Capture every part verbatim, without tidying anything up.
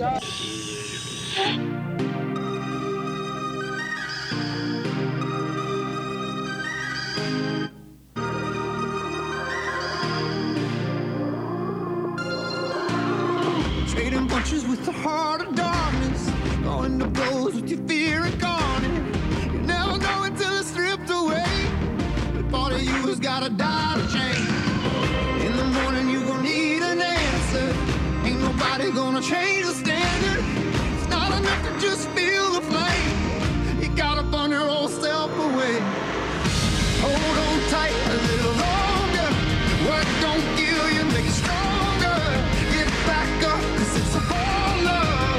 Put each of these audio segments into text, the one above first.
Trading punches with the heart of darkness, going to blows with your fear incarnate. You never know until it's stripped away. But part of you has gotta die to change. In the morning you gon' need an answer. Ain't nobody gonna change the standard. It's not enough to just feel the flame. You gotta burn your old self away. Hold on tight a little longer. What don't kill you make you stronger. Get back up, cause it's a whole love.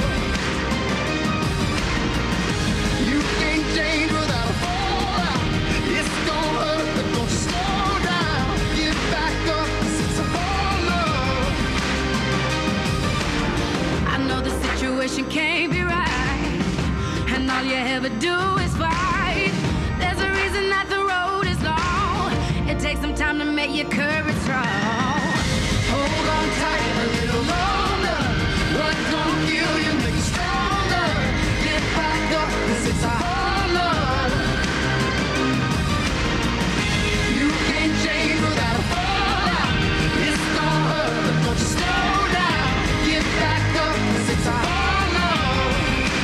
You can't change without a fallout. It's gonna hurt, but don't you slow down. Get back up, cause it's a whole love. I know the situation can't be right, and all you ever do is fight. There's a reason that the road is long. It takes some time to make your courage strong. Hold on tight a little longer. What don't kill you make you stronger. Get back up, cause it's a hard love. You can't change without a fallout. It's gonna hurt, but don't you slow down. Get back up, cause it's a hard love.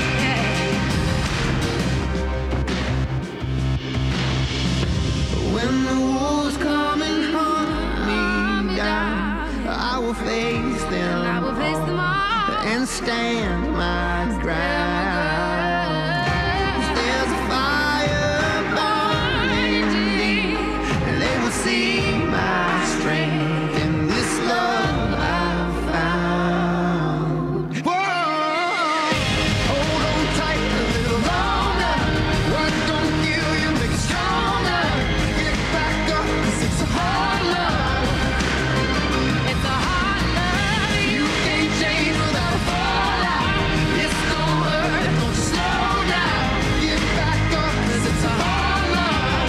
When the wolves come and hunt me down, I will face them, I will face them all. and stand my ground. 'Cause there's a fire burning deep, and they will see my strength in this love I've found. Whoa! Hold on tight a little longer. What don't kill you make you stronger. Get back up, 'cause it's a hard love. It's a hard love. You can't change without a fallout. It's gonna hurt, don't you slow down. Get back up, 'cause it's a hard love.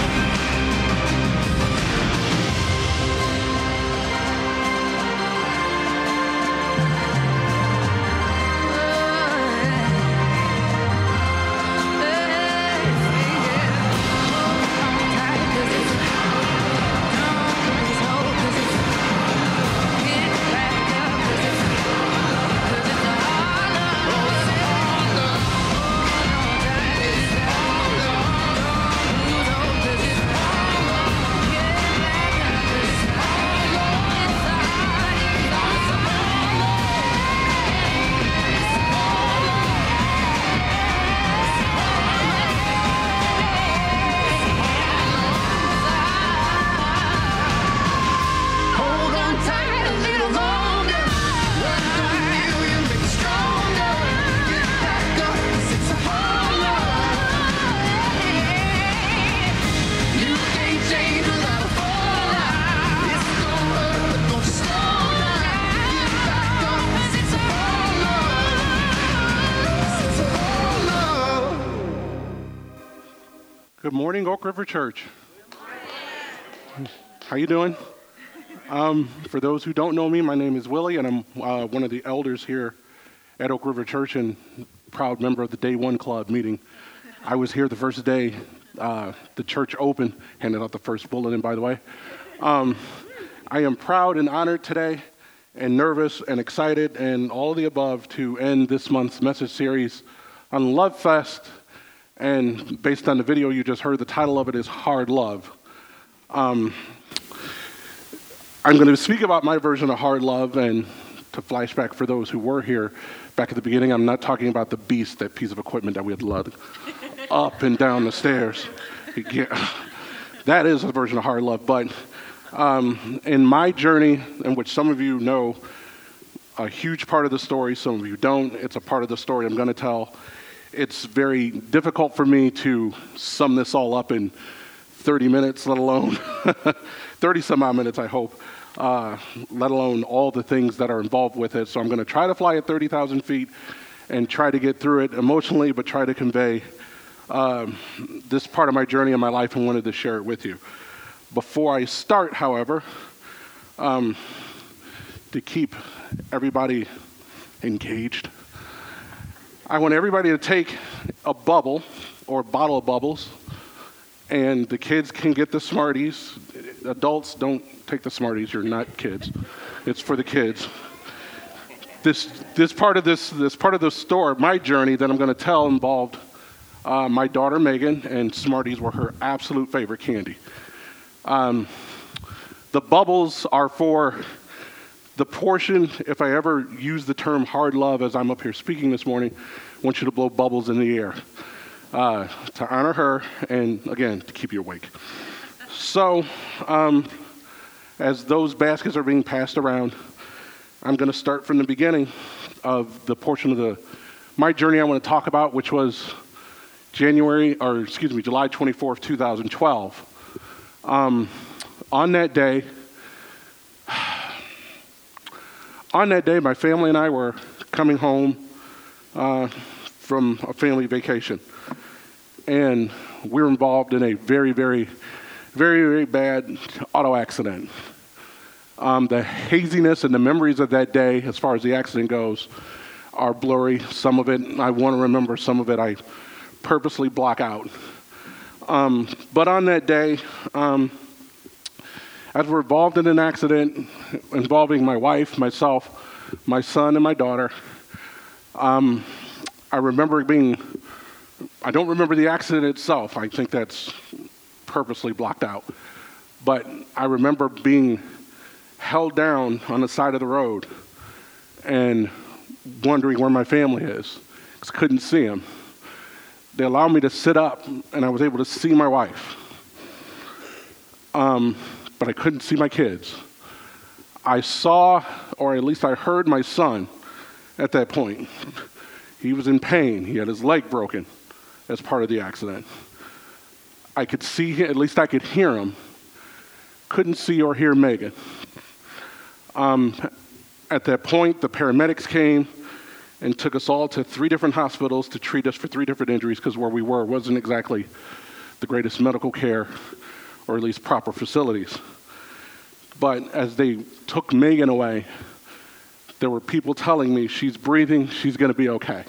Hold on tight a little longer. What don't kill you make you stronger. Get back up, 'cause it's a hard love. You can't change without a fallout. It's gonna hurt, but don't you slow down. Get back up, 'cause it's a hard love. 'Cause it's a hard love. Good morning, Oak River Church. How you doing? Um, for those who don't know me, my name is Willie, and I'm uh, one of the elders here at Oak River Church and proud member of the Day One Club meeting. I was here the first day uh, the church opened, handed out the first bulletin, by the way. Um, I am proud and honored today and nervous and excited and all of the above to end this month's message series on Love Fest. And based on the video you just heard, the title of it is Hard Love. Um, I'm going to speak about my version of hard love, and to flashback for those who were here back at the beginning, I'm not talking about the beast, that piece of equipment that we had to lug up and down the stairs. Yeah, that is a version of hard love, but um, in my journey, in which some of you know a huge part of the story, some of you don't, it's a part of the story I'm going to tell. It's very difficult for me to sum this all up in thirty minutes, let alone thirty some odd minutes, I hope, uh, let alone all the things that are involved with it. So I'm going to try to fly at thirty thousand feet and try to get through it emotionally, but try to convey um, this part of my journey in my life and wanted to share it with you. Before I start, however, um, to keep everybody engaged, I want everybody to take a bubble or a bottle of bubbles, and the kids can get the Smarties. Adults, don't take the Smarties. You're not kids. It's for the kids. This this part of this this part of the story, my journey that I'm going to tell, involved uh, my daughter Megan, and Smarties were her absolute favorite candy. Um, the bubbles are for the portion. If I ever use the term hard love as I'm up here speaking this morning, I want you to blow bubbles in the air uh, to honor her and, again, to keep you awake. So um, as those baskets are being passed around, I'm going to start from the beginning of the portion of the my journey I want to talk about, which was January, or excuse me, July twenty-fourth, two thousand twelve. Um, on that day, on that day, my family and I were coming home uh, from a family vacation, and we were involved in a very, very, very, very bad auto accident. Um, the haziness and the memories of that day, as far as the accident goes, are blurry. Some of it I want to remember, some of it I purposely block out. Um, but on that day, um, as we're involved in an accident involving my wife, myself, my son, and my daughter, um, I remember being, I don't remember the accident itself. I think that's purposely blocked out. But I remember being held down on the side of the road and wondering where my family is, because I couldn't see them. They allowed me to sit up, and I was able to see my wife. Um, but I couldn't see my kids. I saw, or at least I heard my son at that point. He was in pain. He had his leg broken as part of the accident. I could see him, at least I could hear him. Couldn't see or hear Megan. Um, at that point, the paramedics came and took us all to three different hospitals to treat us for three different injuries, because where we were wasn't exactly the greatest medical care, or at least proper facilities. But as they took Megan away, there were people telling me, she's breathing, she's going to be okay.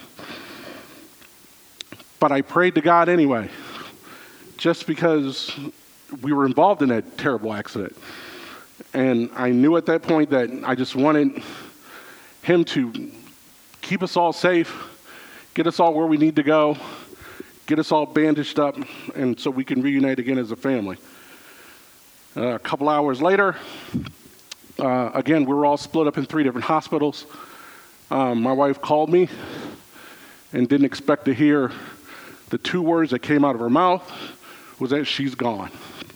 But I prayed to God anyway, just because we were involved in that terrible accident. And I knew at that point that I just wanted him to keep us all safe, get us all where we need to go, get us all bandaged up, and so we can reunite again as a family. Uh, a couple hours later, uh, again, we were all split up in three different hospitals. Um, my wife called me and didn't expect to hear the two words that came out of her mouth was that she's gone.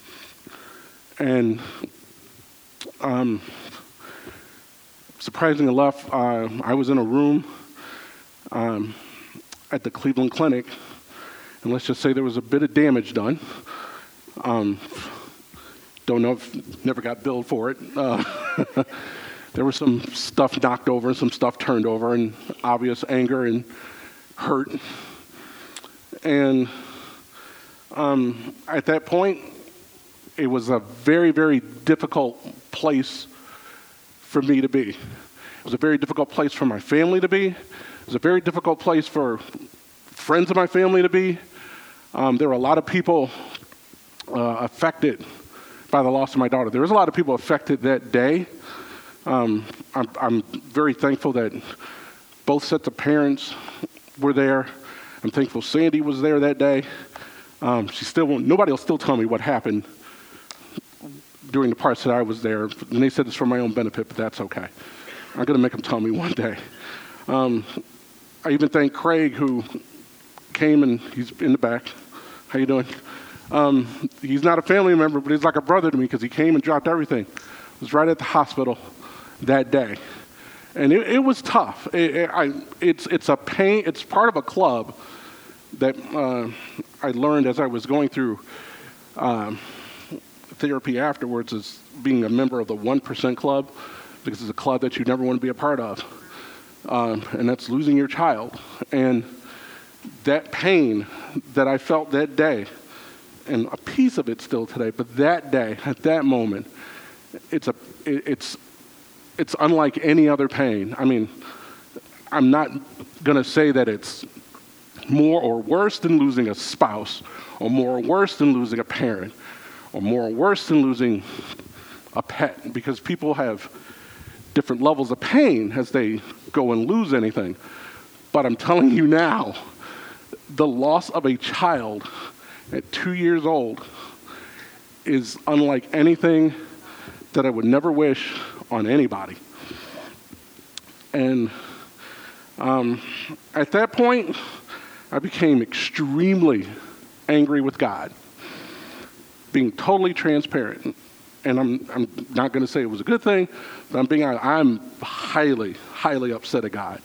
And um, surprisingly enough, uh, I was in a room um, at the Cleveland Clinic, and let's just say there was a bit of damage done. Um, don't know if, never got billed for it. Uh, there was some stuff knocked over, some stuff turned over, and obvious anger and hurt. And um, at that point, it was a very, very difficult place for me to be. It was a very difficult place for my family to be. It was a very difficult place for friends of my family to be. Um, there were a lot of people uh, affected by the loss of my daughter. There was a lot of people affected that day. Um, I'm, I'm very thankful that both sets of parents were there. I'm thankful Sandy was there that day. Um, she still won't, nobody will still tell me what happened during the parts that I was there. And they said it's for my own benefit, but that's okay. I'm going to make them tell me one day. Um, I even thank Craig, who came, and he's in the back. How you doing? Um, he's not a family member, but he's like a brother to me, because he came and dropped everything. It was right at the hospital that day. And it, it was tough. It, it, I, it's, it's a pain. It's part of a club that uh, I learned as I was going through um, therapy afterwards, as being a member of the one percent Club, because it's a club that you never want to be a part of. Um, and that's losing your child. And that pain that I felt that day, and a piece of it still today, but that day, at that moment, it's a, it, it's, it's unlike any other pain. I mean, I'm not going to say that it's more or worse than losing a spouse, or more or worse than losing a parent, or more or worse than losing a pet, because people have different levels of pain as they go and lose anything. But I'm telling you now, the loss of a child at two years old is unlike anything that I would never wish on anybody. And um, at that point, I became extremely angry with God, being totally transparent. And I'm I'm not going to say it was a good thing, but I'm being I'm highly, highly upset at God,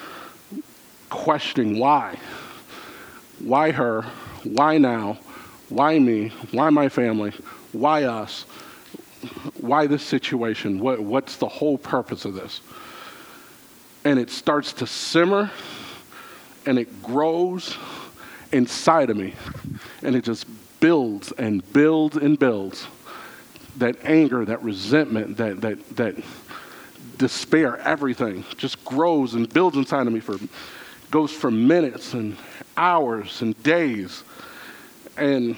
questioning why. Why her? Why now? Why me? Why my family? Why us? Why this situation? What, what's the whole purpose of this? And it starts to simmer, and it grows inside of me, and it just builds and builds and builds. That anger, that resentment, that that that despair, everything just grows and builds inside of me for goes for minutes and hours and days. And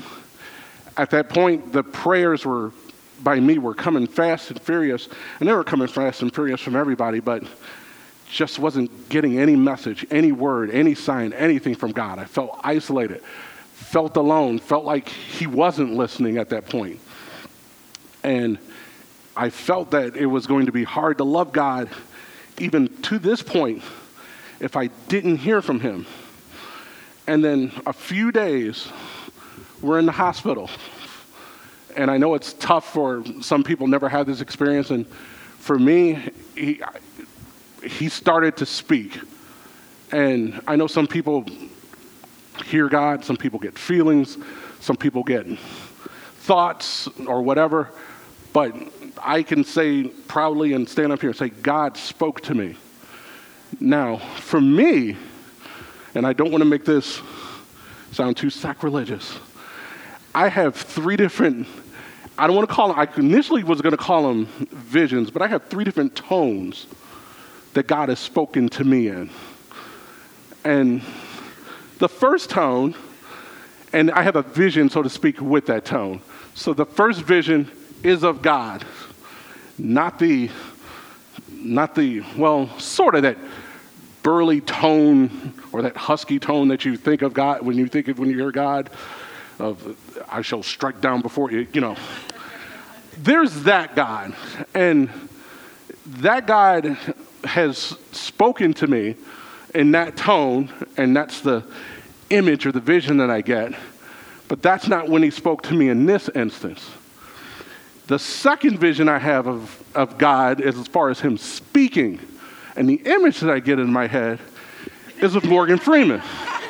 at that point, the prayers were by me were coming fast and furious, and they were coming fast and furious from everybody, but just wasn't getting any message, any word, any sign, anything from God. I felt isolated, felt alone, felt like he wasn't listening at that point. And I felt that it was going to be hard to love God even to this point if I didn't hear from him. And then a few days, we're in the hospital. And I know it's tough for some people, never had this experience. And for me, he, he started to speak. And I know some people hear God, some people get feelings, some people get thoughts or whatever. But I can say proudly and stand up here and say, God spoke to me. Now, for me, and I don't want to make this sound too sacrilegious, I have three different, I don't want to call them, I initially was going to call them visions, but I have three different tones that God has spoken to me in. And the first tone, and I have a vision, so to speak, with that tone. So the first vision is of God, not the, not the, well, sort of that burly tone or that husky tone that you think of God when you think of when you hear God, of I shall strike down before you, you know. There's that God, and that God has spoken to me in that tone, and that's the image or the vision that I get, but that's not when he spoke to me in this instance. The second vision I have of, of God is as far as him speaking, and the image that I get in my head is of Morgan Freeman.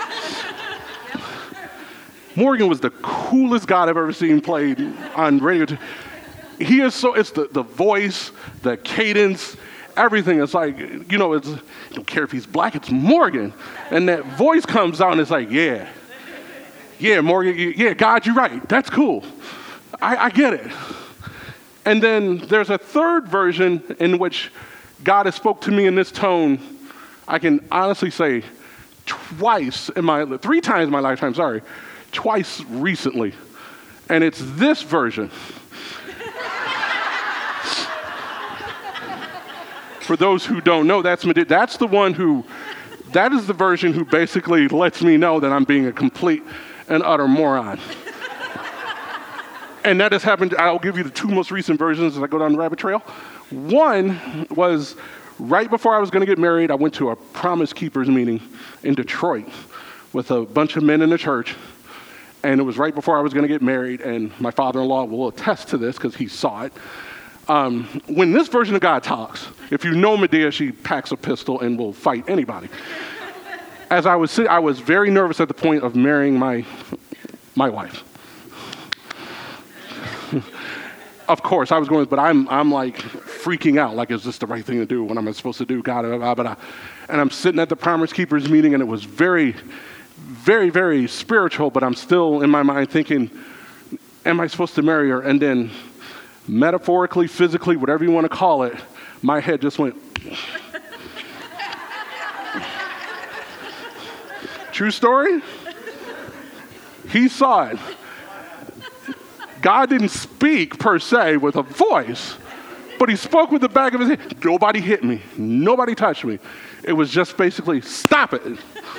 Morgan was the coolest God I've ever seen played on radio. He is so, it's the, the voice, the cadence, everything. It's like, you know, it's, I don't care if he's black, it's Morgan. And that voice comes out and it's like, yeah, yeah, Morgan, yeah, God, you're right. That's cool. I, I get it. And then there's a third version in which God has spoke to me in this tone, I can honestly say twice in my, three times in my lifetime, sorry, twice recently. And it's this version. For those who don't know, that's that's the one who, that is the version who basically lets me know that I'm being a complete and utter moron. And that has happened. I'll give you the two most recent versions as I go down the rabbit trail. One was right before I was going to get married. I went to a Promise Keepers meeting in Detroit with a bunch of men in the church. And it was right before I was going to get married. And my father-in-law will attest to this because he saw it. Um, when this version of God talks, if you know Medea, she packs a pistol and will fight anybody. As I was sitting, I was very nervous at the point of marrying my my wife. Of course, I was going, but I'm I'm like freaking out. Like, is this the right thing to do? What am I supposed to do? God, blah, blah, blah. And I'm sitting at the Promise Keepers meeting, and it was very, very, very spiritual. But I'm still in my mind thinking, am I supposed to marry her? And then, metaphorically, physically, whatever you want to call it, my head just went. True story. He saw it. God didn't speak per se with a voice, but he spoke with the back of his head. Nobody hit me. Nobody touched me. It was just basically, stop it.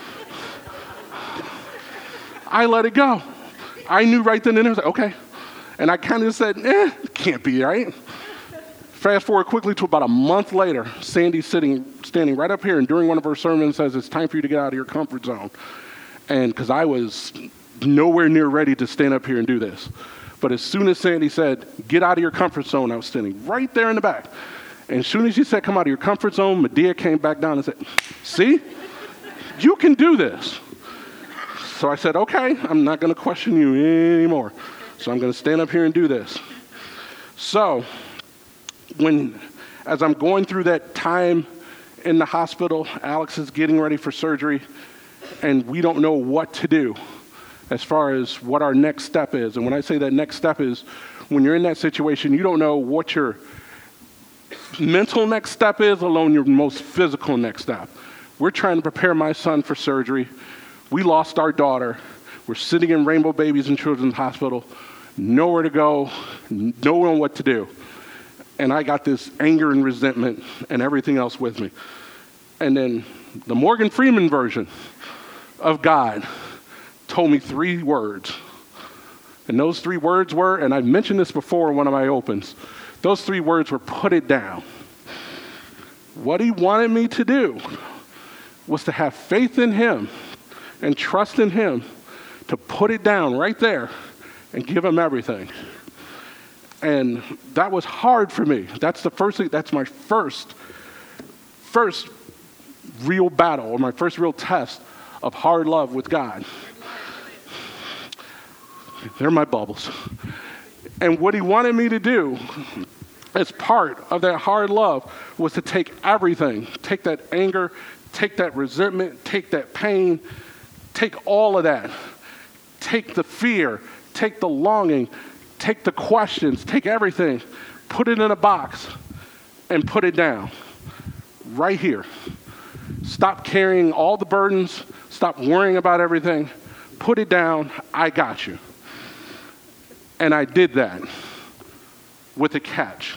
I let it go. I knew right then and there, I was like, okay. And I kind of said, eh, it can't be right. Fast forward quickly to about a month later, Sandy's sitting, standing right up here, and during one of her sermons says, it's time for you to get out of your comfort zone. And because I was nowhere near ready to stand up here and do this. But as soon as Sandy said, get out of your comfort zone, I was standing right there in the back. And as soon as she said, come out of your comfort zone, Medea came back down and said, see, you can do this. So I said, okay, I'm not going to question you anymore. So I'm going to stand up here and do this. So when, as I'm going through that time in the hospital, Alex is getting ready for surgery, and we don't know what to do as far as what our next step is. And when I say that next step is, when you're in that situation, you don't know what your mental next step is, alone your most physical next step. We're trying to prepare my son for surgery. We lost our daughter. We're sitting in Rainbow Babies and Children's Hospital, nowhere to go, no one what to do. And I got this anger and resentment and everything else with me. And then the Morgan Freeman version of God told me three words. And those three words were, and I've mentioned this before in one of my opens, those three words were, put it down. What he wanted me to do was to have faith in him and trust in him to put it down right there and give him everything. And that was hard for me. That's the first thing, that's my first, first real battle, or my first real test of hard love with God. They're my bubbles. And what he wanted me to do as part of that hard love was to take everything, take that anger, take that resentment, take that pain, take all of that, take the fear, take the longing, take the questions, take everything, put it in a box, and put it down right here. Stop carrying all the burdens. Stop worrying about everything. Put it down. I got you. And I did that with a catch.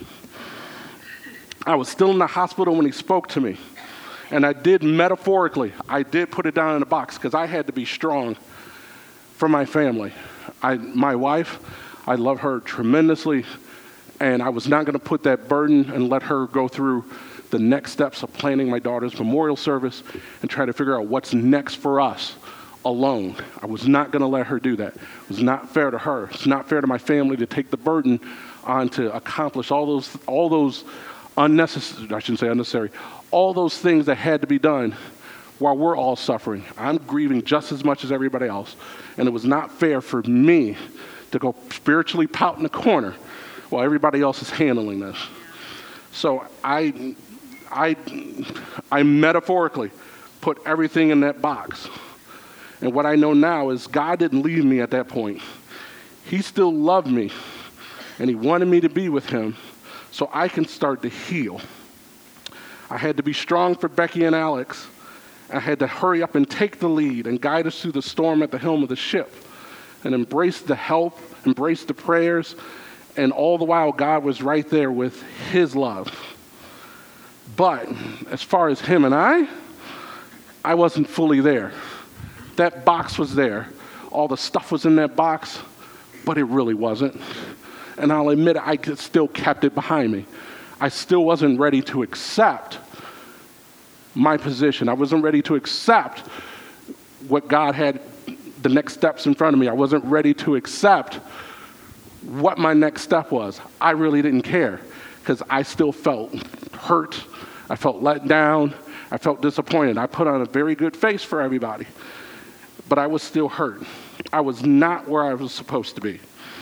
I was still in the hospital when he spoke to me. And I did metaphorically, I did put it down in a box because I had to be strong for my family. I, my wife, I love her tremendously, and I was not going to put that burden and let her go through the next steps of planning my daughter's memorial service and try to figure out what's next for us alone. I was not going to let her do that. It was not fair to her. It's not fair to my family to take the burden on to accomplish all those, all those unnecessary, I shouldn't say unnecessary, all those things that had to be done while we're all suffering. I'm grieving just as much as everybody else. And it was not fair for me to go spiritually pout in the corner while everybody else is handling this. So I, I, I metaphorically put everything in that box. And what I know now is God didn't leave me at that point. He still loved me, and he wanted me to be with him so I can start to heal. I had to be strong for Becky and Alex. I had to hurry up and take the lead and guide us through the storm at the helm of the ship and embrace the help, embrace the prayers, and all the while God was right there with his love. But as far as him and I, I wasn't fully there. That box was there. All the stuff was in that box, but it really wasn't. And I'll admit I still kept it behind me. I still wasn't ready to accept my position. I wasn't ready to accept what God had, the next steps in front of me. I wasn't ready to accept what my next step was. I really didn't care because I still felt hurt. I felt let down. I felt disappointed. I put on a very good face for everybody, but I was still hurt. I was not where I was supposed to be.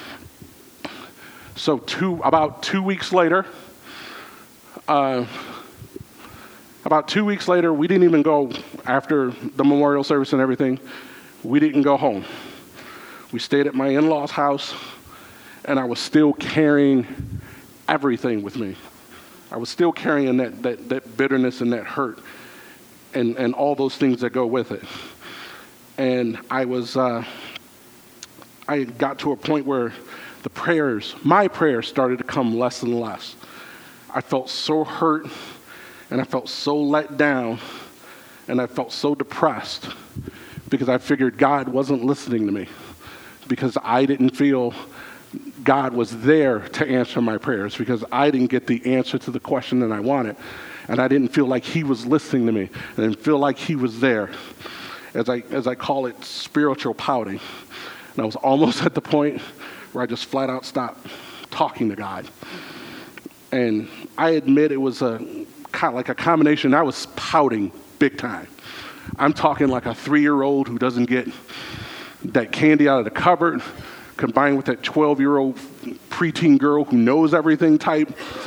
So two, about two weeks later, uh, about two weeks later, we didn't even go after the memorial service and everything. We didn't go home. We stayed at my in-laws' house, and I was still carrying everything with me. I was still carrying that, that, that bitterness and that hurt and, and all those things that go with it. And I was, uh, I got to a point where the prayers, my prayers started to come less and less. I felt so hurt, and I felt so let down, and I felt so depressed because I figured God wasn't listening to me, because I didn't feel God was there to answer my prayers, because I didn't get the answer to the question that I wanted, and I didn't feel like he was listening to me. I didn't feel like he was there. As I, as I call it, spiritual pouting. And I was almost at the point where I just flat out stopped talking to God. And I admit it was a kind of like a combination. I was pouting big time. I'm talking like a three-year-old who doesn't get that candy out of the cupboard, combined with that twelve-year-old preteen girl who knows everything type.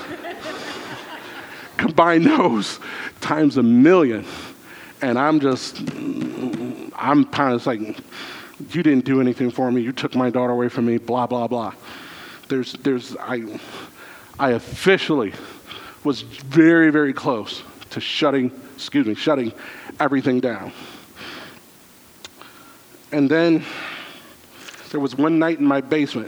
Combine those times a million. And I'm just, I'm kind of like, you didn't do anything for me. You took my daughter away from me, blah, blah, blah. There's, there's, I, I officially was very, very close to shutting, excuse me, shutting everything down. And then there was one night in my basement,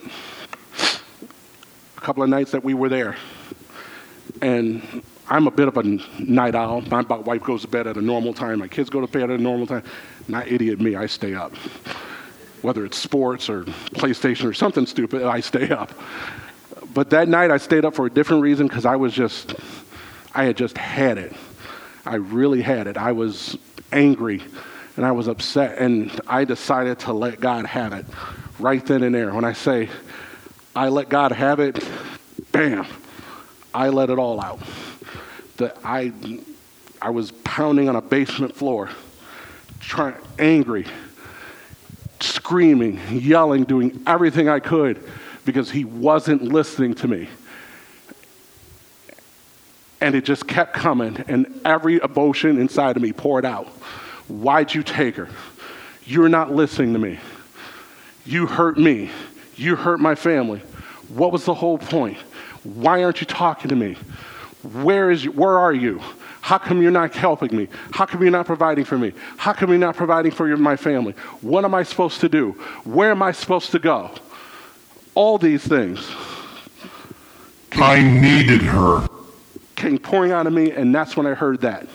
a couple of nights that we were there, and I'm a bit of a night owl. My wife goes to bed at a normal time. My kids go to bed at a normal time. Not idiot me, I stay up. Whether it's sports or PlayStation or something stupid, I stay up. But that night I stayed up for a different reason, because I was just, I had just had it. I really had it. I was angry and I was upset, and I decided to let God have it right then and there. When I say I let God have it, bam, I let it all out. That I, I was pounding on a basement floor, trying, angry, screaming, yelling, doing everything I could, because he wasn't listening to me. And it just kept coming, and every emotion inside of me poured out. Why'd you take her? You're not listening to me. You hurt me. You hurt my family. What was the whole point? Why aren't you talking to me? Where is you, where are you? How come you're not helping me? How come you're not providing for me? How come you're not providing for your, my family? What am I supposed to do? Where am I supposed to go? All these things. Came, I needed her. Came pouring out of me, and that's when I heard that.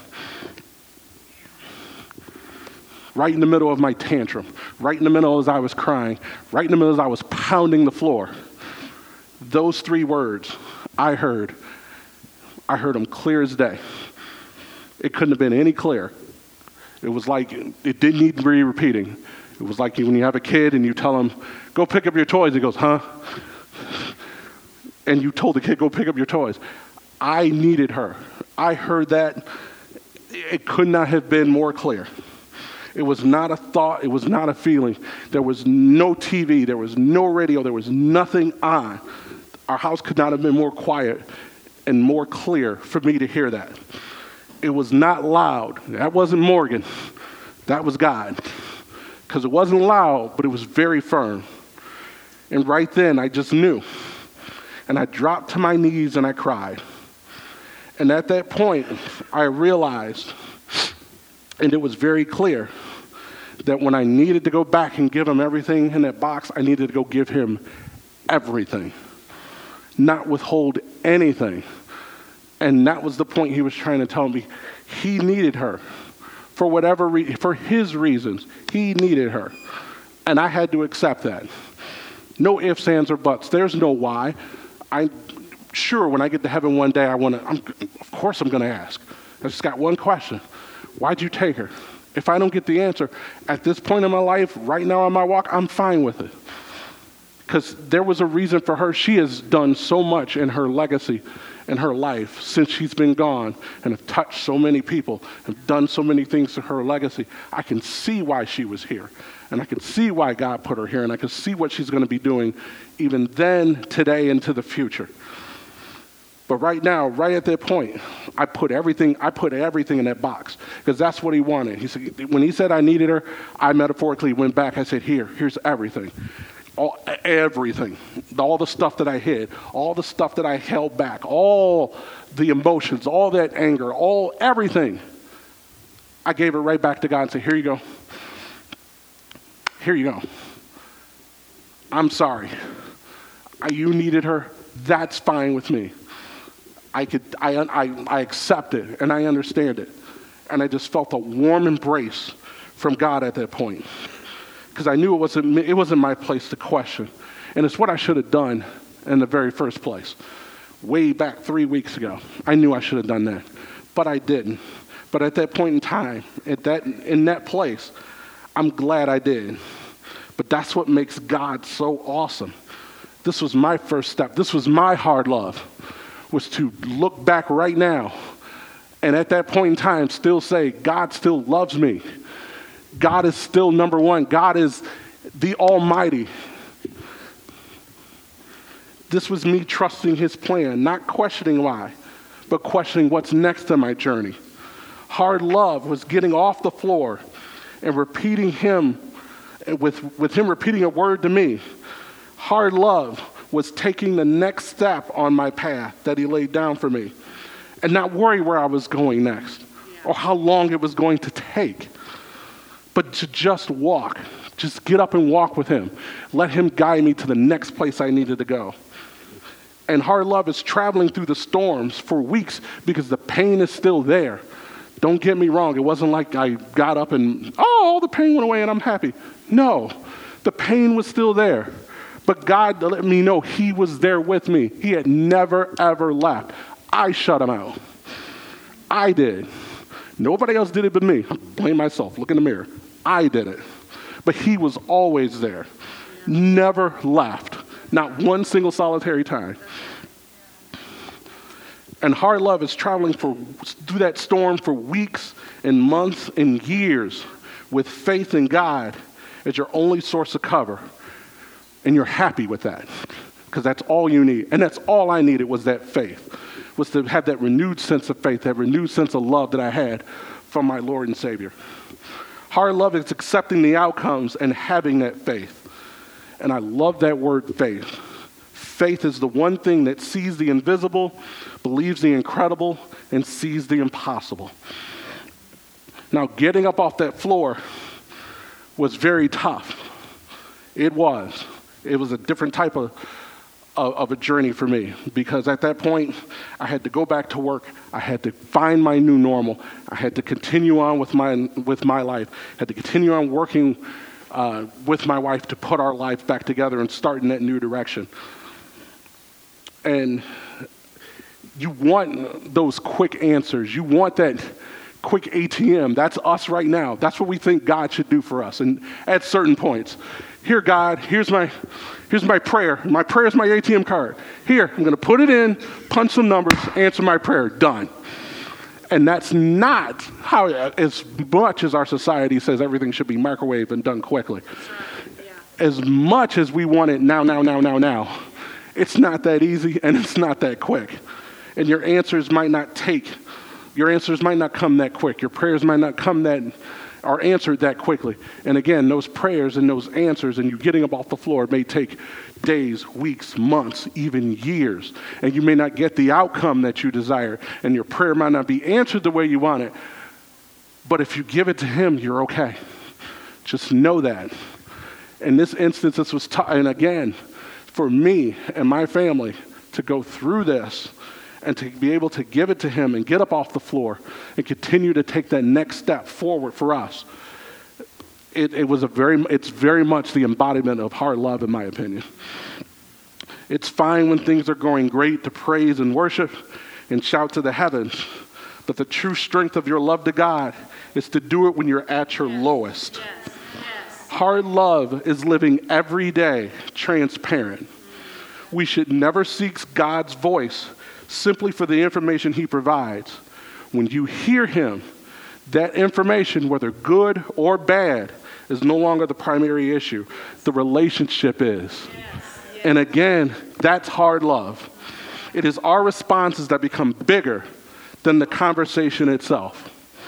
Right in the middle of my tantrum, right in the middle as I was crying, right in the middle as I was pounding the floor. Those three words I heard. I heard them clear as day. It couldn't have been any clearer. It was like, it didn't need to be repeating. It was like when you have a kid and you tell him, go pick up your toys. He goes, huh? And you told the kid, go pick up your toys. I needed her. I heard that. It could not have been more clear. It was not a thought. It was not a feeling. There was no T V. There was no radio. There was nothing on. Our house could not have been more quiet and more clear for me to hear that. It was not loud. That wasn't Morgan. That was God. Because it wasn't loud, but it was very firm. And right then, I just knew. And I dropped to my knees and I cried. And at that point, I realized, and it was very clear, that when I needed to go back and give him everything in that box, I needed to go give him everything. Not withhold anything. And that was the point he was trying to tell me. He needed her. For whatever re- for his reasons, he needed her. And I had to accept that. No ifs, ands, or buts. There's no why. I'm sure when I get to heaven one day, I want to, of course I'm going to ask. I just got one question. Why'd you take her? If I don't get the answer, at this point in my life, right now on my walk, I'm fine with it. Because there was a reason for her. She has done so much in her legacy, in her life, since she's been gone, and have touched so many people, have done so many things to her legacy. I can see why she was here, and I can see why God put her here, and I can see what she's going to be doing even then, today, into the future. But right now, right at that point, I put everything, I put everything in that box, because that's what he wanted. He said, when he said I needed her, I metaphorically went back. I said, here, here's everything. All, everything, all the stuff that I hid, all the stuff that I held back, all the emotions, all that anger, all everything, I gave it right back to God and said, here you go. here you go. I'm sorry. You needed her. That's fine with me. I could, I, I, I accept it and I understand it. And I just felt a warm embrace from God at that point, because I knew it wasn't, it wasn't my place to question. And it's what I should have done in the very first place. Way back three weeks ago, I knew I should have done that, but I didn't. But at that point in time, at that, in that place, I'm glad I did. But that's what makes God so awesome. This was my first step. This was my hard love, was to look back right now and at that point in time still say, God still loves me. God is still number one. God is the Almighty. This was me trusting his plan, not questioning why, but questioning what's next in my journey. Hard love was getting off the floor and repeating him, with, with him repeating a word to me. Hard love was taking the next step on my path that he laid down for me and not worry where I was going next or how long it was going to take, but to just walk, just get up and walk with him. Let him guide me to the next place I needed to go. And hard love is traveling through the storms for weeks because the pain is still there. Don't get me wrong. It wasn't like I got up and, oh, all the pain went away and I'm happy. No, the pain was still there. But God let me know he was there with me. He had never, ever left. I shut him out. I did. Nobody else did it but me. I blame myself. Look in the mirror. I did it. But he was always there. Never left. Not one single solitary time. And hard love is traveling for, through that storm for weeks and months and years with faith in God as your only source of cover. And you're happy with that because that's all you need. And that's all I needed was that faith, was to have that renewed sense of faith, that renewed sense of love that I had from my Lord and Savior. Hard love is accepting the outcomes and having that faith. And I love that word faith. Faith is the one thing that sees the invisible, believes the incredible, and sees the impossible. Now, getting up off that floor was very tough. It was. It was a different type of, of, of a journey for me because at that point, I had to go back to work. I had to find my new normal. I had to continue on with my, with my life. I had to continue on working uh, with my wife to put our life back together and start in that new direction. And you want those quick answers. You want that quick A T M. That's us right now. That's what we think God should do for us. And at certain points, here, God, here's my, here's my prayer. My prayer is my A T M card. Here, I'm going to put it in, punch some numbers, answer my prayer. Done. And that's not how, as much as our society says everything should be microwaved and done quickly. Right. Yeah. As much as we want it now, now, now, now, now, it's not that easy and it's not that quick. And your answers might not take, your answers might not come that quick. Your prayers might not come that, are answered that quickly. And again, those prayers and those answers and you getting up off the floor may take days, weeks, months, even years. And you may not get the outcome that you desire. And your prayer might not be answered the way you want it. But if you give it to him, you're okay. Just know that. In this instance, this was tough. And again, for me and my family to go through this and to be able to give it to him and get up off the floor and continue to take that next step forward for us, it, it was a very, it's very much the embodiment of hard love, in my opinion. It's fine when things are going great to praise and worship and shout to the heavens, but the true strength of your love to God is to do it when you're at your yes. lowest. Yes. Yes. Hard love is living every day transparent. We should never seek God's voice simply for the information he provides. When you hear him, that information, whether good or bad, is no longer the primary issue. The relationship is. Yes, yes. And again, that's hard love. It is our responses that become bigger than the conversation itself.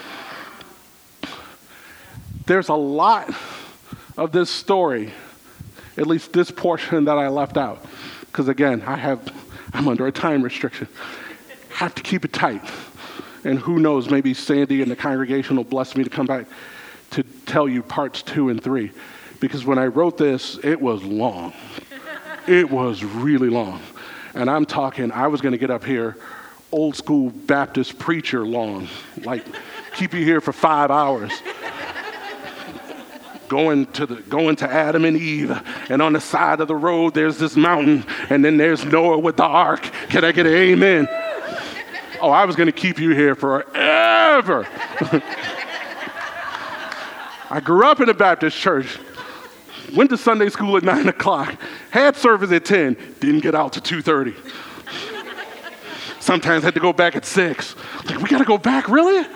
There's a lot of this story, at least this portion that I left out. Because again, I have, I'm under a time restriction. Have to keep it tight. And who knows, maybe Sandy and the congregation will bless me to come back to tell you parts two and three. because when I wrote this, it was long. It was really long. And I'm talking, I was going to get up here, old school Baptist preacher long, like keep you here for five hours. Going to the going to Adam and Eve, and on the side of the road there's this mountain, and then there's Noah with the ark. Can I get an amen? Oh, I was going to keep you here forever. I grew up in a Baptist church, went to Sunday school at nine o'clock, had service at ten, didn't get out to two thirty. Sometimes had to go back at six. Like, we got to go back, really?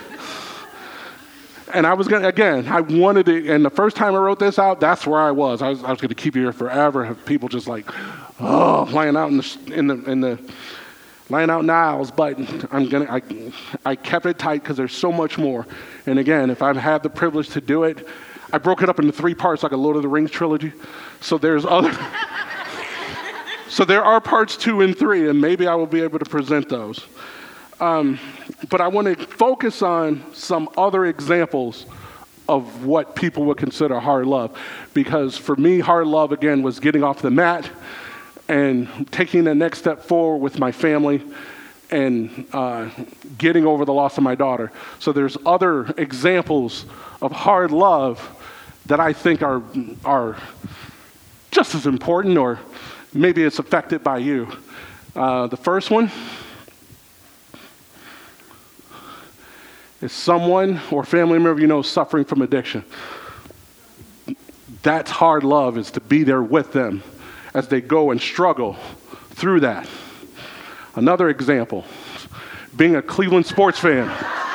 And I was going to, again, I wanted it, and the first time I wrote this out, that's where I was. I was, I was going to keep you here forever, have people just like, oh, lying out in the, in the, in the lying out in the aisles, but I'm going to, I, I kept it tight because there's so much more. And again, if I've had the privilege to do it, I broke it up into three parts like a Lord of the Rings trilogy. So there's other, so there are parts two and three, and maybe I will be able to present those. Um, but I want to focus on some other examples of what people would consider hard love. Because for me, hard love, again, was getting off the mat and taking the next step forward with my family and uh, getting over the loss of my daughter. So there's other examples of hard love that I think are, are just as important, or maybe it's affected by you. Uh, the first one is someone or family member you know suffering from addiction. That's hard love, is to be there with them as they go and struggle through that. Another example, being a Cleveland sports fan.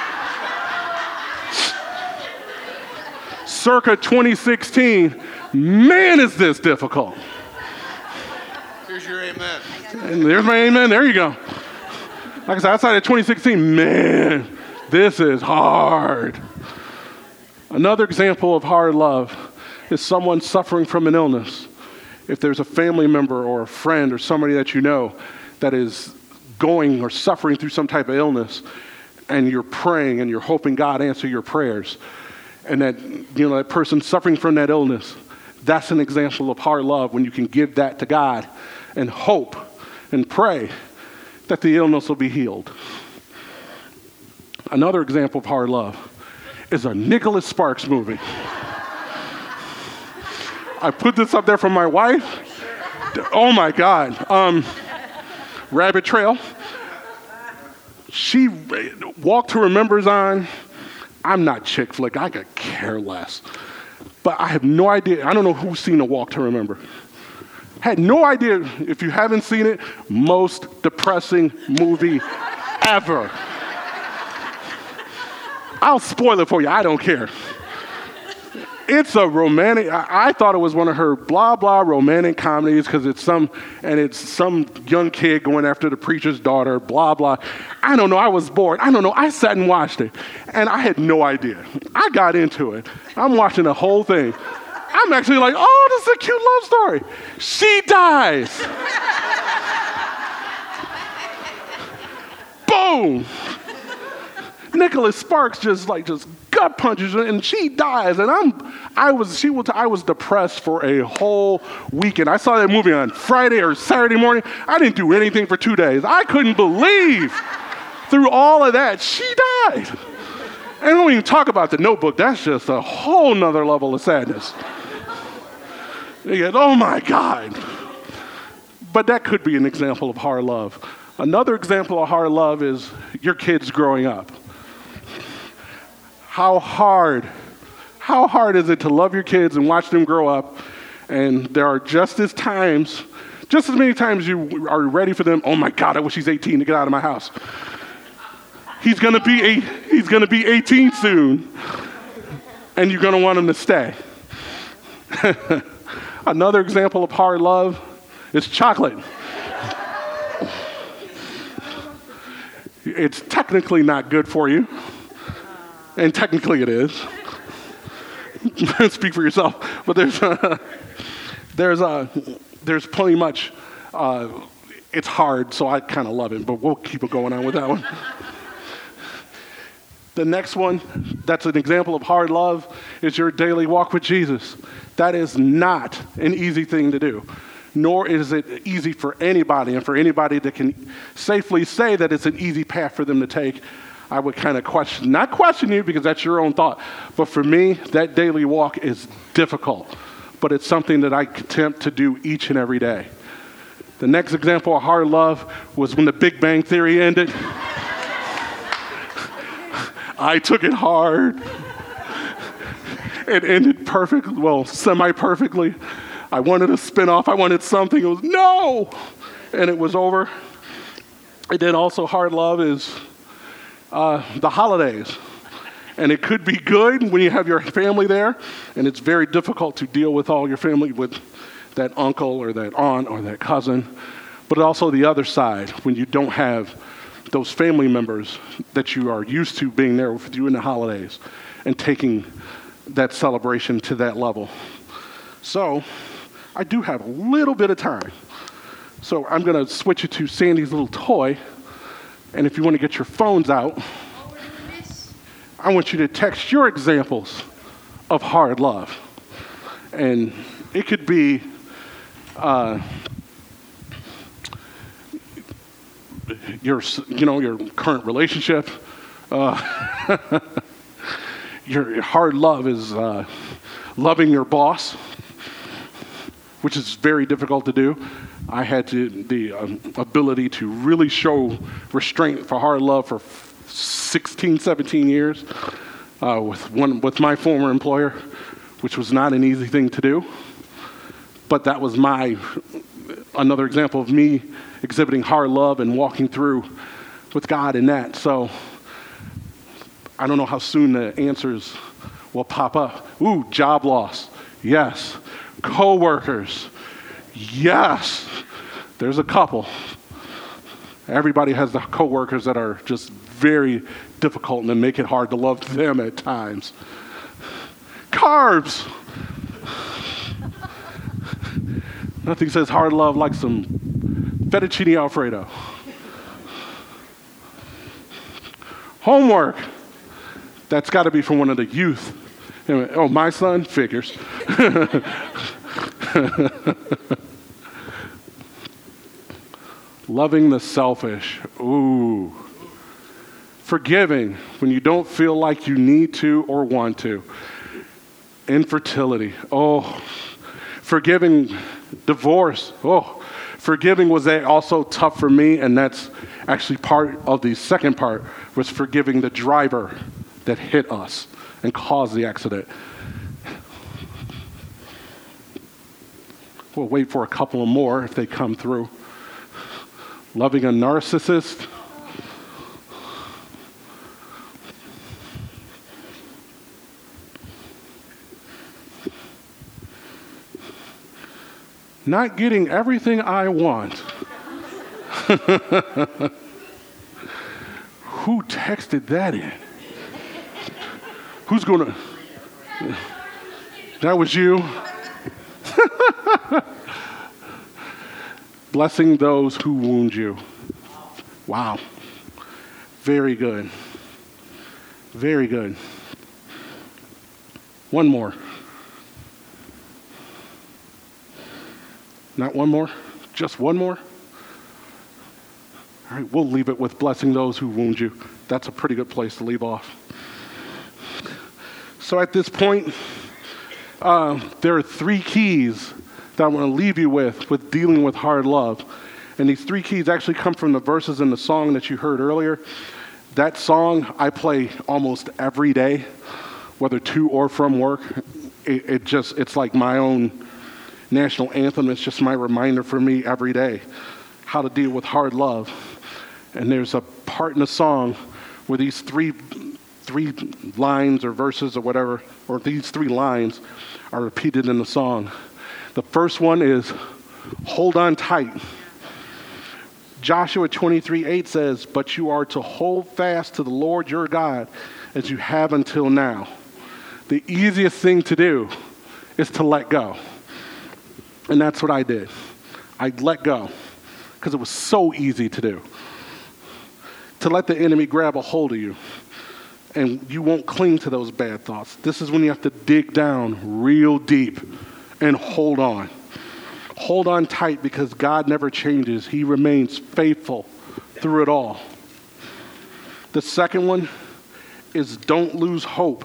Circa twenty sixteen, man, is this difficult. Here's your amen. And there's my amen, there you go. Like I said, outside of twenty sixteen, man, this is hard. Another example of hard love is someone suffering from an illness. If there's a family member or a friend or somebody that you know that is going or suffering through some type of illness, and you're praying and you're hoping God answer your prayers, and that, you know, that person suffering from that illness, that's an example of hard love, when you can give that to God and hope and pray that the illness will be healed. Another example of hard love is a Nicholas Sparks movie. I put this up there for my wife. Oh my God. Um, Rabbit Trail. She Walk to Remember's on. I'm not chick flick. I could care less. But I have no idea. I don't know who's seen A Walk to Remember. Had no idea. If you haven't seen it, most depressing movie ever. I'll spoil it for you. I don't care. It's a romantic, I, I thought it was one of her blah, blah romantic comedies because it's some, and it's some young kid going after the preacher's daughter, blah, blah. I don't know. I was bored. I don't know. I sat and watched it, and I had no idea. I got into it. I'm watching the whole thing. I'm actually like, oh, this is a cute love story. She dies. Boom. Nicholas Sparks just like just gut punches her, and she dies. And I'm, I was, she was, I was depressed for a whole weekend. I saw that movie on Friday or Saturday morning. I didn't do anything for two days. I couldn't believe through all of that she died. And I don't even talk about The Notebook. That's just a whole nother level of sadness. You get, oh my God. But that could be an example of hard love. Another example of hard love is your kids growing up. How hard, how hard is it to love your kids and watch them grow up? And there are just as times, just as many times you are ready for them, oh my God, I wish he's eighteen to get out of my house. He's gonna be eight, he's gonna be eighteen soon, and you're gonna want him to stay. Another example of hard love is chocolate. It's technically not good for you. And technically it is. Speak for yourself. But there's uh, there's uh, there's plenty much. Uh, it's hard, so I kind of love it. But we'll keep it going on with that one. The next one, that's an example of hard love, is your daily walk with Jesus. That is not an easy thing to do, nor is it easy for anybody. And for anybody that can safely say that it's an easy path for them to take, I would kind of question, not question you because that's your own thought, but for me, that daily walk is difficult, but it's something that I attempt to do each and every day. The next example of hard love was when the Big Bang Theory ended. I took it hard. It ended perfectly, well, semi-perfectly. I wanted a spinoff. I wanted something. It was, no! And it was over. And then also hard love is uh, the holidays. And it could be good when you have your family there, and it's very difficult to deal with all your family, with that uncle or that aunt or that cousin. But also the other side, when you don't have those family members that you are used to being there with you in the holidays and taking that celebration to that level. So I do have a little bit of time. So I'm going to switch it to Sandy's little toy. And if you want to get your phones out, I want you to text your examples of hard love. And it could be uh, your, you know, your current relationship. Uh, your, your hard love is uh, loving your boss, which is very difficult to do. I had to, the um, ability to really show restraint for hard love for sixteen, seventeen years uh, with one with my former employer, which was not an easy thing to do. But that was my another example of me exhibiting hard love and walking through with God in that. So I don't know how soon the answers will pop up. Ooh, job loss. Yes. Co-workers. Yes. There's a couple. Everybody has the co-workers that are just very difficult and make it hard to love them at times. Carbs. Nothing says hard love like some fettuccine Alfredo. Homework. That's got to be from one of the youth. Oh, my son? Figures. Loving the selfish. Ooh. Forgiving when you don't feel like you need to or want to. Infertility. Oh. Forgiving divorce. Oh. Forgiving was also tough for me, and that's actually part of the second part, was forgiving the driver that hit us and caused the accident. We'll wait for a couple of more if they come through. Loving a narcissist. Not getting everything I want. Who texted that in? Who's going to? That was you? Blessing those who wound you. Wow. Very good. Very good. One more. Not one more? Just one more? All right, we'll leave it with blessing those who wound you. That's a pretty good place to leave off. So at this point, uh, there are three keys that I want to leave you with, with dealing with hard love. And these three keys actually come from the verses in the song that you heard earlier. That song I play almost every day, whether to or from work. It, it just, it's like my own national anthem. It's just my reminder for me every day how to deal with hard love. And there's a part in the song where these three three lines or verses or whatever, or these three lines are repeated in the song. The first one is, hold on tight. Joshua twenty-three eight says, but you are to hold fast to the Lord your God as you have until now. The easiest thing to do is to let go. And that's what I did. I let go because it was so easy to do. To let the enemy grab a hold of you. and you won't cling to those bad thoughts. This is when you have to dig down real deep and hold on. Hold on tight because God never changes. He remains faithful through it all. The second one is don't lose hope.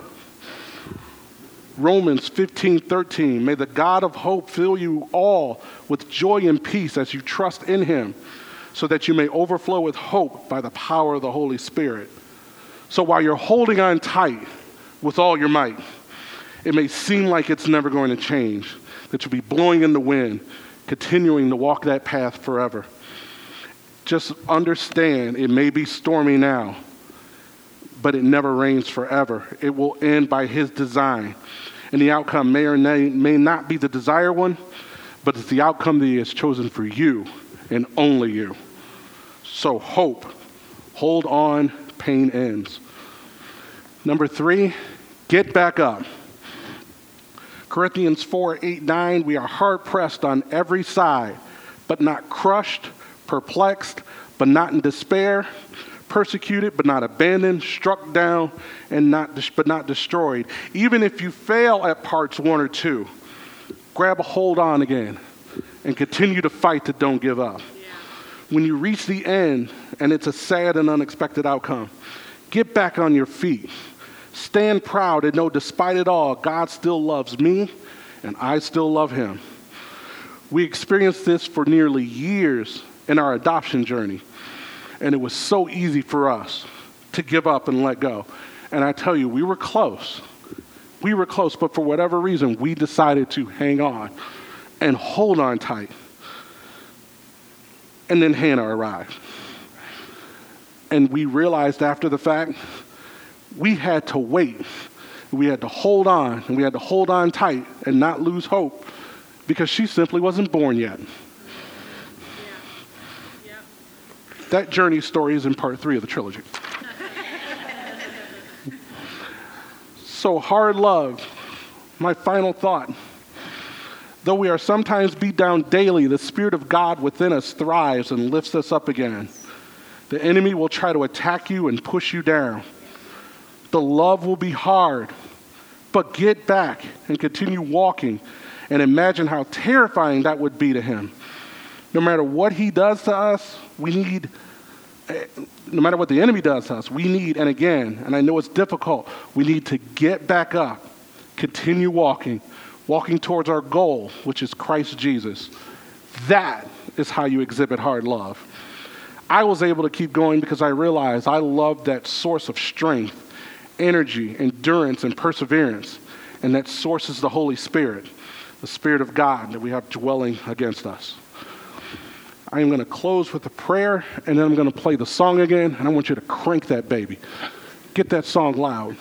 Romans fifteen thirteen, may the God of hope fill you all with joy and peace as you trust in him, so that you may overflow with hope by the power of the Holy Spirit. So while you're holding on tight with all your might, it may seem like it's never going to change, that you'll be blowing in the wind, continuing to walk that path forever. Just understand it may be stormy now, but it never rains forever. It will end by his design. And the outcome may or may, may not be the desired one, but it's the outcome that he has chosen for you and only you. So hope, hold on, pain ends. Number three, get back up. Corinthians four, eight, nine, we are hard pressed on every side, but not crushed, perplexed, but not in despair, persecuted, but not abandoned, struck down, and not but not destroyed. Even if you fail at parts one or two, grab a hold on again and continue to fight to don't give up. Yeah. When you reach the end and it's a sad and unexpected outcome, get back on your feet. Stand proud and know despite it all, God still loves me and I still love him. We experienced this for nearly years in our adoption journey. And it was so easy for us to give up and let go. And I tell you, we were close. We were close, but for whatever reason, we decided to hang on and hold on tight. And then Hannah arrived. And we realized after the fact, we had to wait. We had to hold on, and we had to hold on tight and not lose hope because she simply wasn't born yet. That journey story is in part three of the trilogy. So hard love, my final thought. Though we are sometimes beat down daily, the Spirit of God within us thrives and lifts us up again. The enemy will try to attack you and push you down. The love will be hard, but get back and continue walking and imagine how terrifying that would be to him. No matter what he does to us, we need, no matter what the enemy does to us, we need, and again, and I know it's difficult, we need to get back up, continue walking, walking towards our goal, which is Christ Jesus. That is how you exhibit hard love. I was able to keep going because I realized I love that source of strength, energy, endurance, and perseverance. And that source is the Holy Spirit, the Spirit of God that we have dwelling against us. I am going to close with a prayer, and then I'm going to play the song again, and I want you to crank that baby. Get that song loud.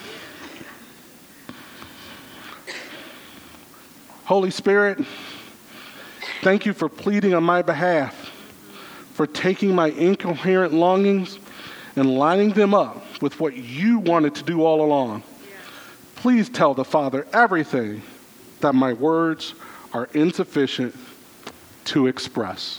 Holy Spirit, thank you for pleading on my behalf, for taking my incoherent longings and lining them up with what you wanted to do all along. Please tell the Father everything that my words are insufficient to express.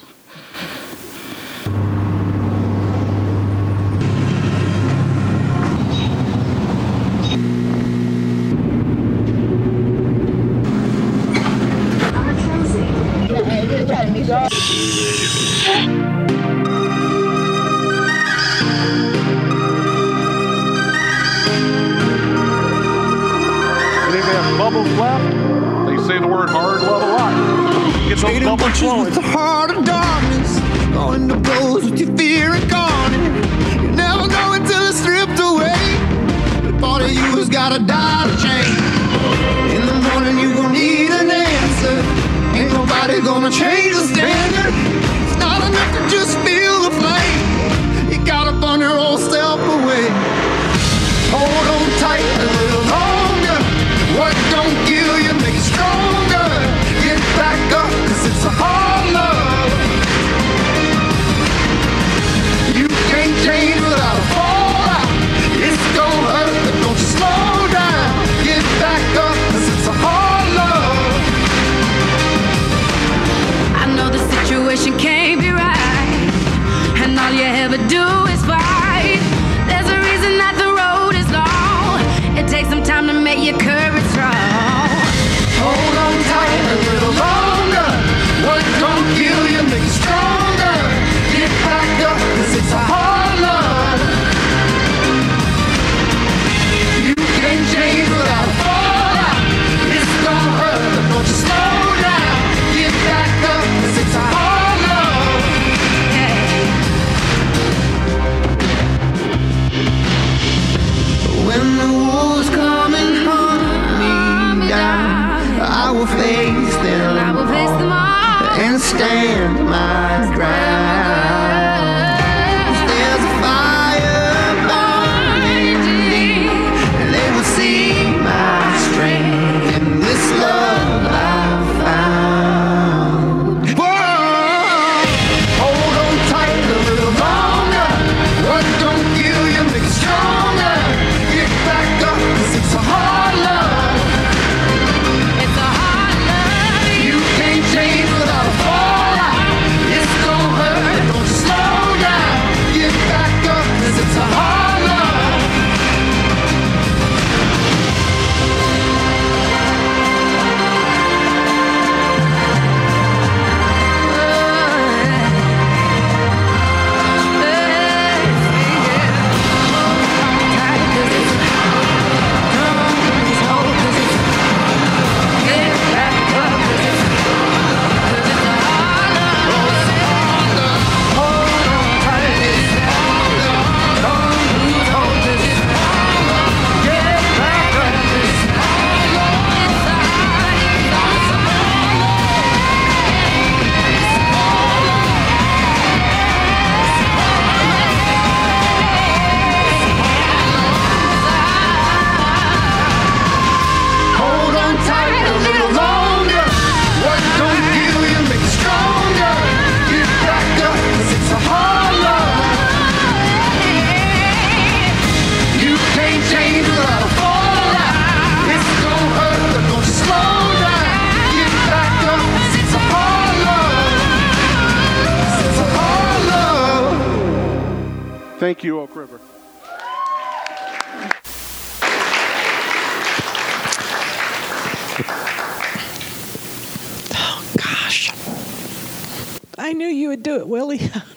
Bubbles left. They say the word hard love a lot. Get those bubbles flowing. With the heart of darkness, going to blows with your fear and gone. You never know until it's stripped away. But part of you has gotta die to change. In the morning you gon' need an answer. Ain't nobody gonna change the standard. It's not enough to just feel the flame. You gotta burn your old self away. Hold on tight a little longer. What don't kill you make you stronger. Get back up, cause it's a hard love. You can't change without a fallout. It's gonna hurt, but don't you slow down. Get back up, cause it's a hard love. I face them, I will face them all and stand my ground. There's a fire burning deep, and they will see my strength in this love I found. Whoa, hold on tight a little longer. What don't kill you make you stronger. Get back up, 'cause it's a hard love. It's a hard love. You can't change without a fall out. It's gonna hurt, don't you slow down. Get back up, 'cause it's a hard love. Hold on tight a little longer. What don't kill you make you stronger. Get back up, 'cause it's a hard love. You can't change without a fall out. It's gonna hurt, but don't you slow down. Get back up, 'cause it's a hard love. 'Cause it's a hard love. Thank you, Oak River. Gosh. I knew you would do it, Willie.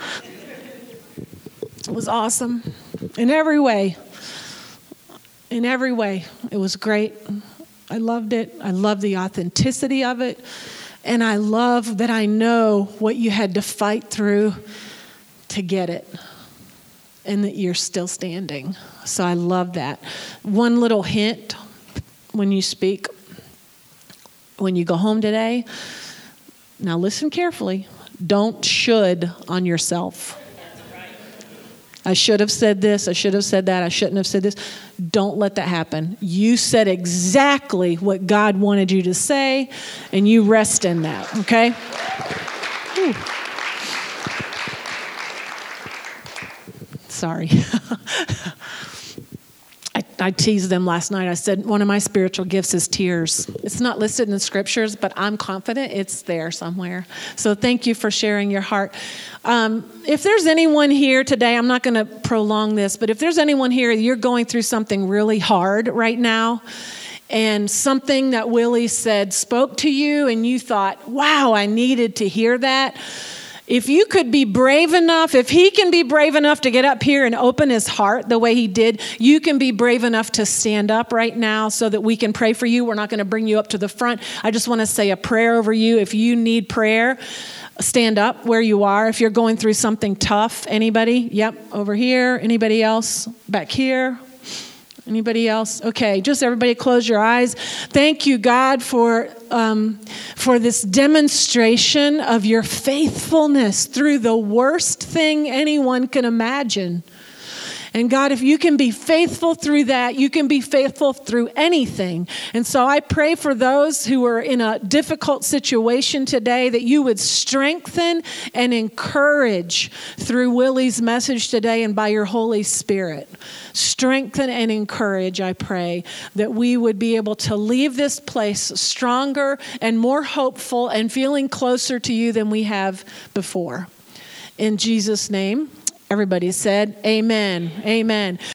It was awesome. In every way. In every way. It was great. I loved it. I love the authenticity of it. And I love that I know what you had to fight through to get it. And that you're still standing. So I love that. One little hint when you speak. When you go home today, now listen carefully. Don't should on yourself. I should have said this. I should have said that. I shouldn't have said this. Don't let that happen. You said exactly what God wanted you to say, and you rest in that, okay? Whew. Sorry. I, I teased them last night. I said, one of my spiritual gifts is tears. It's not listed in the scriptures, but I'm confident it's there somewhere. So thank you for sharing your heart. Um, if there's anyone here today, I'm not going to prolong this, but if there's anyone here, you're going through something really hard right now, and something that Willie said spoke to you, and you thought, wow, I needed to hear that. If you could be brave enough, if he can be brave enough to get up here and open his heart the way he did, you can be brave enough to stand up right now so that we can pray for you. We're not going to bring you up to the front. I just want to say a prayer over you. If you need prayer, stand up where you are. If you're going through something tough, anybody? Yep, over here. Anybody else? Back here? Anybody else? Okay, just everybody close your eyes. Thank you, God, for um, for this demonstration of your faithfulness through the worst thing anyone can imagine. And God, if you can be faithful through that, you can be faithful through anything. And so I pray for those who are in a difficult situation today that you would strengthen and encourage through Willie's message today and by your Holy Spirit. Strengthen and encourage, I pray, that we would be able to leave this place stronger and more hopeful and feeling closer to you than we have before. In Jesus' name. Everybody said, amen, amen.